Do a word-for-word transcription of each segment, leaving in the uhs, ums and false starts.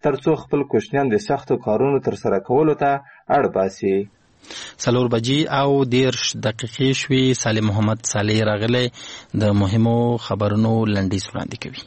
ترڅو خپل کوچنیان د سختو کارونو ترسره کولو ته اړ باسي. څلور بجې او دېرش دقیقې شوې. سالم محمد صالح راغلی د مهمو خبرونو لنډیز وړاندې کوي.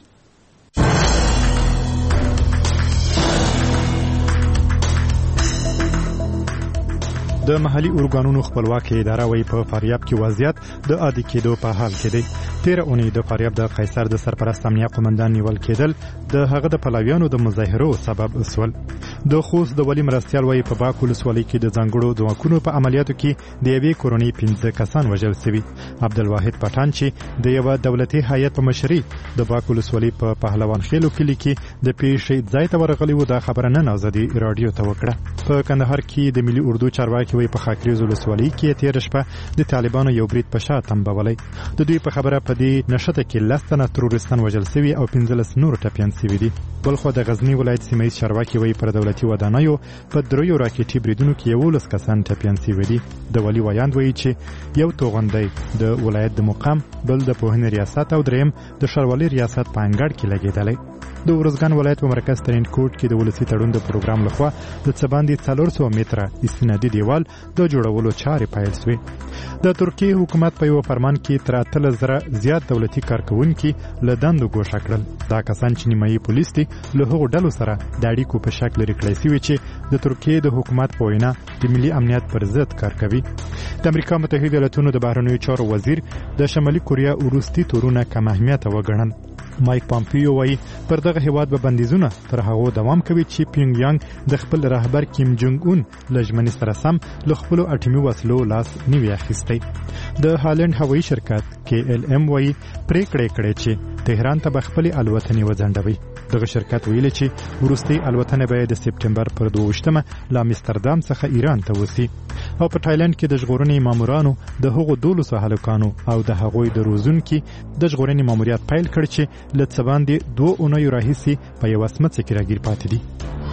د محلي اورګانونو خپلواکي اداره وایي په فاریاب کې وضعیت د عادي کېدو په حال کې دی. تېره اونۍ د فاریاب د قیصر د سرپرست امنیه قومندان نیول کېدل د هغه د پلویانو د مظاهرو سبب شول. د خوست د ولي مرستیال وایي په باک ولسوالۍ کې د ځانګړو ځواکونو په عملیاتو کې د یوې کورنۍ پنځه کسان وژل شوي. عبدالواحد پټان چې د یوه دولتي هیئت په مشرۍ د باک ولسوالۍ په پهلوان خیلو کلي کې د پیښې ځای ته ورغلی و، دا خبره نن ازادي راډیو ته وکړه. په کندهار کې د ملي اردو چارواکي وایي په خاکریز ولسوالۍ کې تېره شپه د طالبانو یو برید په شا تنبولی. د دوی په خبره په دې نښته کې لس تنه ترورستان وژل شوي او پنځلس نور ټپیان شوي دي. بلخوا د غزني ولایت سیمه ییز چارواکي وایي پر دولتي ودانیو په دریو راکټي بریدونو کې یولس کسان ټپیان شوي دي. د ولي ویاند وایي چې یو توغندی د ولایت د مقام، بل د پوهنې ریاست او دریم د ښاروالۍ ریاست په انګړ کې لګېدلی. د ورزګان ولایت په مرکز ترین کوټ کې د ولسی تړون د پروګرام لخوا د څه باندې څلور سوه متره استنادي دیوال د جوړولو چارې پیل شوې. د ترکیې حکومت په یو فرمان کې تر اتلس زره زیات دولتي کارکوونکي له دندو ګوښه کړل. دا کسان چې نیمایي پولیس دي له هغو ډلو سره د اړیکو په شکل لرې کړی شوي چې د ترکیې د حکومت په وینا د ملي امنیت پر ضد کار کوي. د امریکا متحده ایالاتونو د بهرنیو چارو وزیر د شمالي کوریا وروستي تورونه کم اهمیته وګڼل. مایک پامپیو وایي پر دغه هیواد به بندیزونه تر هغو دوام کوي چې پیونګ یانګ د خپل رهبر کیم جونګ اون له ژمنې سره سم له خپلو اټومي وسلو لاس نه وي اخیستی. د هالند هوایي شرکت کې ایل ایم وایي پریکړې کړې چې تهران ته به خپلې الوتنې وځنډوي. دغه شرکت ویلي چې وروستۍ الوتنه به د سپټمبر پر دوه له امستردام څخه ایران ته وسی. او په تایلند کې د ژغورنې مامورانو د هغو دولسو هلکانو او د هغوی د روزونکي د ژغورنې ماموریت پیل کړ چې له څه باندې دوه اونیو راهیسې په یوه سمڅه کې راګیر پاتې دي.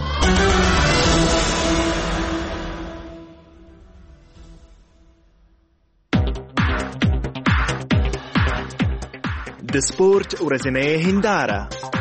د سپورت ورځنۍ هنداره.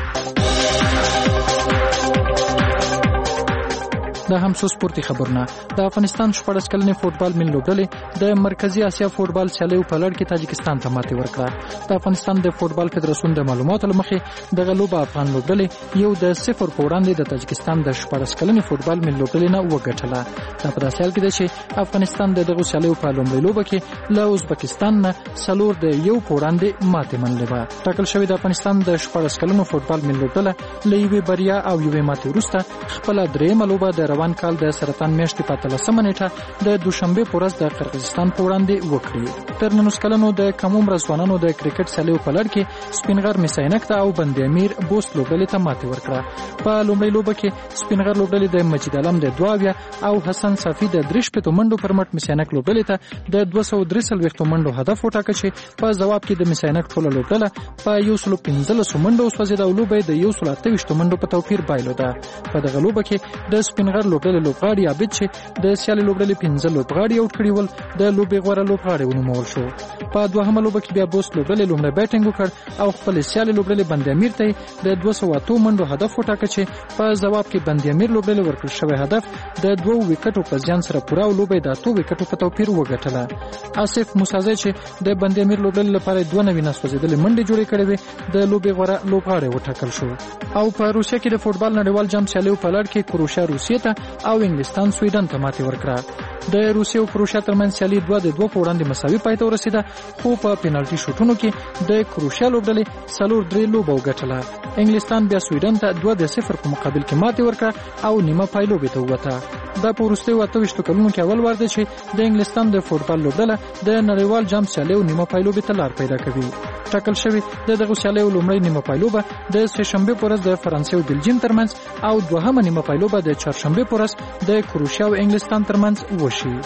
د همسو سپورتي خبرونه. د افغانستان شپږ کلنې فوټبال ملي لوبډلې د مرکزی اسیا فوټبال سیالیو په لړ کې تاجکستان ته ماتې ورکړه. د افغانستان د فوټبال فدراسیون د معلوماتو له مخې دغه لوبه افغان لوبډلې یو د صفر په وړاندې د تاجکستان د شپږ کلنې فوټبال ملي لوبډلې نه وګټله. دا په داسې حال کې ده چې افغانستان د دغه سیالیو په لومړۍ لوبه کې له ازبکستان نه څلور د یو په وړاندې ماتې منلې وه. ټاکل شوې د افغانستان د شپږ کلنو فوټبال ملي لوبډله له یوې بریا او یوې ماتې وروسته خپله درېیمه لوبه د روان کال د سرطان میاشتې په اتلسمه نیټه د دوشنبې په ورځ د قرغیزستان په وړاندې وکړي. تر نولس کلنو د کم عمره ځوانانو د کرکټ سیالیو په لړ کې سپینغر میساینک ته او بند امیر بوست لوبډلې ته ماتې ورکړه. په لومړۍ لوبه کې سپینغر لوبډلې د مجید عالم د دوه اویا او حسن صافي د درې شپېتو منډو پر مټ میساینک لوبډلې ته د دوه سوه درې څلوېښتو منډو هدف وټاکه چې په ځواب کې د میساینک ټوله لوبډله په یو سلو پنځلسو منډو وسوځېده او لوبه یې د یو سلو اته ویشتو منډو په توپیر بایلوده. په دغه لوبه کې د سپینغر لوبډلې لوبغاړي عابد چې د سیالي لوبډلې پنځه لوبغاړي اوټ کړي ول د لوبې غوره لوبغاړی ونومول شو. په دوهمه لوبه کې بیا بوست لوبډلې لومړی بیټینګ وکړ او خپل سیالي لوبډلې بند امیر ته د دوه سوه اتو منډو هدف وټاکه چې په ځواب کې بند امیر لوبډلې ورکړل شوی هدف د دوه وکټو په زیان سره پوره او لوبه د اتو وکټو په توپیر وګټله. آصف موسازی چې د بند امیر لوبډلې لپاره دوه نوي نسوځېدلې منډې جوړې کړې وې د لوبې غوره لوبغاړی وټاکل شو. او په روسیه کې د فوټبال نړیوال جام سیالیو په لړ کې کروشیا روسیې ته او انګلستان سویډن ته ماتې ورکړه. د روسیې او کروشیا ترمنځ سیالي دوه د دوه په وړاندې مساوي پای ته ورسېده، خو په پینالټي شوټونو کې د کروشیا لوبډلې څلور درې لوبه وګټله. انګلستان بیا سویډن ته دوه د صفر په مقابل کې ماتې ورکړه او نیمه پای لوبې ته ووته. دا په وروستیو اته ویشتو کلونو کې اول وار دی چې د انګلستان د فوټبال لوبډله د نړیوال جام سیالیو نیمه پای لوبې ته لار پیدا کوي. ټاکل شوی د دغه سیالیو لومړی نیمه پای لوبه د سهشنبې په ورځ د فرانسې او بلجیم ترمنځ او دوهمه نیمه پای لوبه د چهارشنبې په ورځ د کروشیا او انګلستان ترمنځ وشي.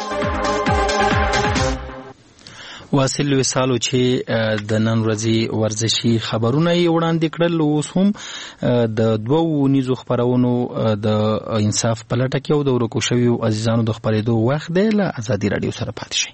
واصل وسالو چې د نن ورځې ورزشي خبرونه یې وړاندې کړل، اوس هم د دوو نیزو خبرونو د انصاف په لټه کې او د ورکو شویو عزیزانو د خبرېدو وخت دی. له ازادي راډیو سره پاتې شئ.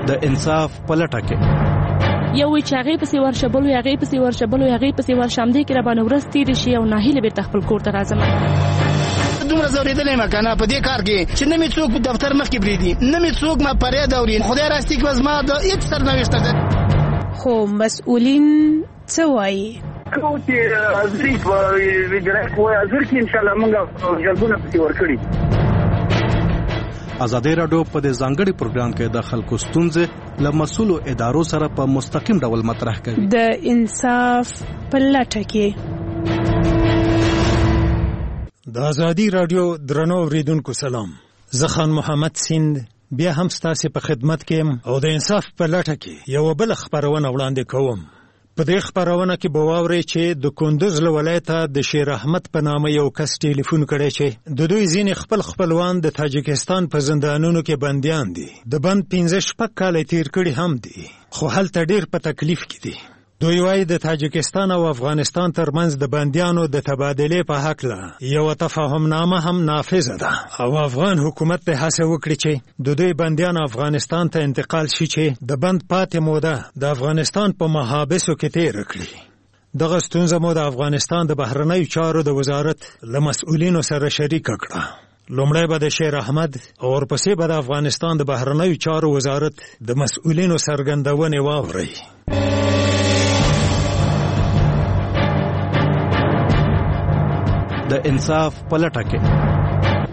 د انصاف په لټه کې یو چې هغه پسې ورشه بل هغه پسې ورشه بل هغه پسې ورشه هم دې کې را باندې ورځ تېرې شي او ناهیله بیرته خپل کور ته راځم. دومره زورېدلی یم که نه په دې کار کې چې نه مې څوک دفتر مخکې پرېږدي نه مې څوک ما فریاد اوري. خدای راستي که زما د هېڅ سرنوشته ده. خو مسؤلین څه وایي؟ کوم چې حاضري په وجرایت وایي حاضر کړي انشاءالله موږ جلبونه پسې ورکړي. ازادي راډیو په دې ځانګړي پروګرام کې د خلکو ستونزې له مسؤلو ادارو سره په مستقیم ډول مطرح کوي. د انصاف په لټه کې. د ازادي راډیو درنو اوریدونکو سلام. زه خان محمد سیند بیا هم ستاسو په خدمت کې او د انصاف په لټه کې یو بل خبرونه وړاندې کوم. په دې خبرونه کې به واورئ چې د کندوز له ولایته د شیر احمد په نامه یو کس ټلیفون کړی چې د دوی ځینې خپل خپلوان د تاجکستان په زندانونو کې بندیان دي. د بند پنځه شپږ کاله تیر کړي هم دي خو هلته ډیر په تکلیف کې دي. دوی وایي د تاجکستان او افغانستان ترمنځ د بندیانو د تبادلې په هکله یو تفاهمنامه هم نافذه ده او افغان حکومت ته هڅه وکړي چې د دوی بندیان افغانستان ته انتقال شي چې د بند پاتې موده د افغانستان په محابسو کې تیر کړي. دغه ستونزه مو د افغانستان د بهرنیو چارو د وزارت له مسؤلینو سره شریک کړه. لومړی به د شیر احمد او ورپسې به د افغانستان د بهرنیو چارو وزارت د مسؤلینو څرګندونې واورئ. د انصاف په لټه کې.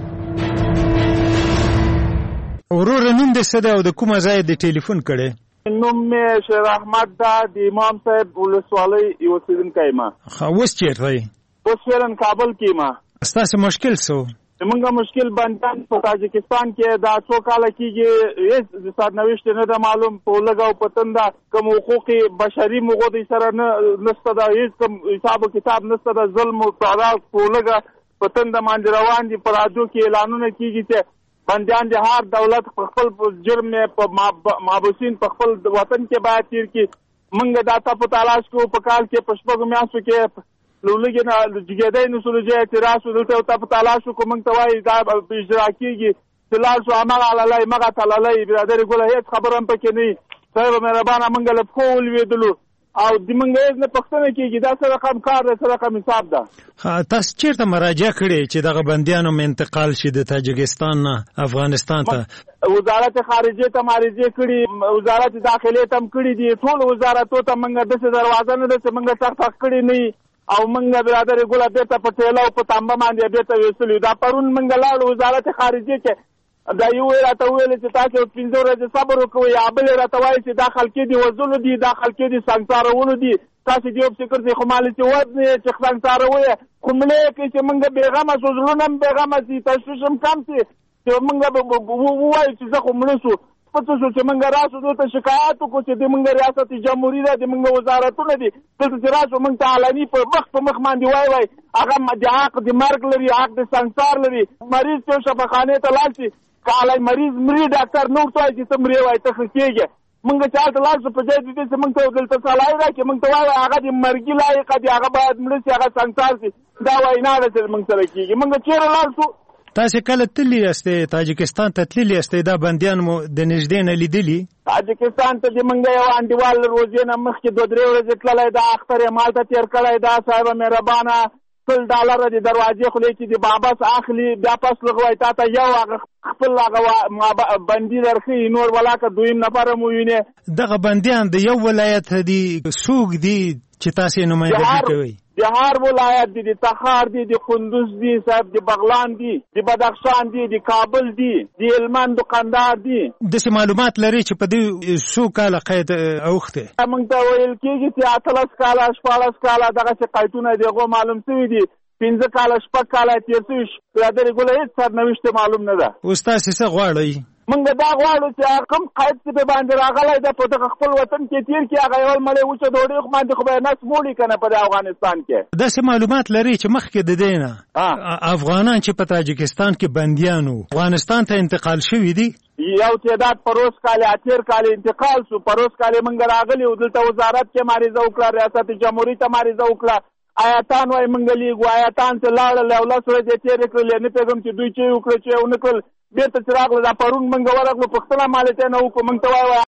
ورور نوم دې څه دی او د کومه ځای د ټلیفون کړی؟ نوم مې شیر احمد ده د امام صاحب ولسوالۍ یو اوسېدونکی یم. اوس چېرته یې؟ اوس فعلا کابل کې یم. ستاسو مشکل څه؟ زمونږ مشکل بندیان په تاجکستان کې دا څو کاله کېږي هېڅ د سرنوشت نه ده معلوم. په لږه او په تنده کوم حقوق بشري مغو دوی سره نه نشته ده. هېڅ کوم حساب و کتاب نشته ده. ظلم او تعرض په لږه په تنده باندې روان دي. په راډیو کې اعلانونه کېږي چې بندیان د هر دولت په خپل جرم په محبوسین په خپل وطن کې باید تیر کړي. موږ دا ته په تلاش کوو په کال کې په شپږو میاشتو کې لولګي نه جګېدای نو سره چې اعتراض ودلته ته په تلاش کوو. موږ ته وایي دا اجرا کېږي چې لاړ شو عمل علالی مغه تلالی برادر ګله هېڅ خبره هم پکې نه وي. صاحب مهربانه موږ له پښو ولوېدلو او د موږ هېڅ نه پوښتنه کېږي. دا څه رقم کار دی څه رقم حساب ده. تاسو چېرته مراجعه کړې چې دغه بندیانو م انتقال شي د تاجکستان نه افغانستان ته؟ وزارت خارجه ته مراجعه کړي، وزارت داخلي ته هم کړي دي. ټول وزارتو ته موږ داسې دروازه نه ده چې موږ ټک ټک کړي نه وي او موږ برادر ګله بېرته په ټیله او په تانبه باندې بېرته ویستلي. دا پرون موږ لاړو وزارت خارجه کې دا یو راته ویل چې تاسو پنځه ورځې صبر وکوئ. یا بل راته وایي چې دا خلکې دي وژلو دي دا خلکې دي سنګسارولو دي. تاسو دې یو فکر دی خو مالې چې ود نه چې سنګساروئ خو مړې کوي چې موږ بېغمه شو زړونه هم بېغمه شي تشویش هم کم شي چې موږ ووایو چې زه خو مړه شو پڅ شو چې موږ راسو دلته شکایت وکړو چې د موږ ریاست جمهوریت ده د موږ وزارتونه دي دلته چې راسو موږ ته علني په مخ په مخ باندې وایي وایي هغه د حق د مرګ لري حق د سنګسار لري. مریض چې شفاخانې ته لاړ شي کالی مریض مري ډاکټر نور ته وایي چې ته مرې وایي ته ښه کېږې. موږ چې هلته لاړ شو په ځای د دې چې موږ ته دلته صلاحي راکړي موږ ته وایي هغه د مرګي لایقه دي هغه باید مړه شي هغه سنګسار شي. دا وینا ده چې موږ سره کېږي. موږ چېرې لاړ شو؟ تاسو کله تللی یاستئ تاجکستان ته تللی یاستئ دا بندیان مو د نږدې نه لیدلي؟ تاجکستان ته د موږ یو انډیوال روزې نه مخکې دوه درې ورځې تللی دا اختر یې مالته تېر کړی دا صاحب مهربانه سل ډالره د دروازې خولې چې د بابس اخلي بیا پس لغوی تا ته یو هغه خپل هغه بندي درښي نور ولاکه دویم نفر مو وینې. دغه بندیان د یو ولایت دي څوک دي چې تاسو یې نمایندګي کوئ؟ د هر ولایت دي د تخار دي د کندوز دي صاحب د بغلان دي د بدخشان دي د کابل دي د هلمند د قندهار دي. داسې معلومات لري چې په دې څو کاله قید اوښتی؟ موږ ته ویل کېږي چې اتلس کاله شپاړس کاله دغسې قیدونه د هغو معلوم شوي دي. پنځه کاله شپږ کاله تېر شوي برادر ګله هېڅ سرنوشت معلوم نه ده. اوس تاسې څه غواړئ؟ موږ دا غواړو چې کوم قید چې په باندې راغلی ده په دغه خپل وطن کې تېر کړي هغه یول مړی وچه ډوډۍ خو باندې خو به یې نس موړي که نه په افغانستان کې. داسې معلومات لري چې مخکې د دې نه افغانان چې په تاجکستان کې بندیان وو افغانستان ته انتقال شوي دي؟ یو تعداد پروس کال اتیر کال انتقال شو. پروس کال موږ راغلي وو دلته وزارت کې معرضه وکړه ریاست جمهوریت ته معرضه وکړه. آیاتان وایي موږ لیږو آیاتان چې لاړل او لس ورځې تېرې کړلې نه پوهېږم چې دوی چې یې وکړه چې یې ونه کړل. بېرته چې راغله دا پرون موږ ورغلو پوښتنه مالې ته نه وکړو موږ ته وایي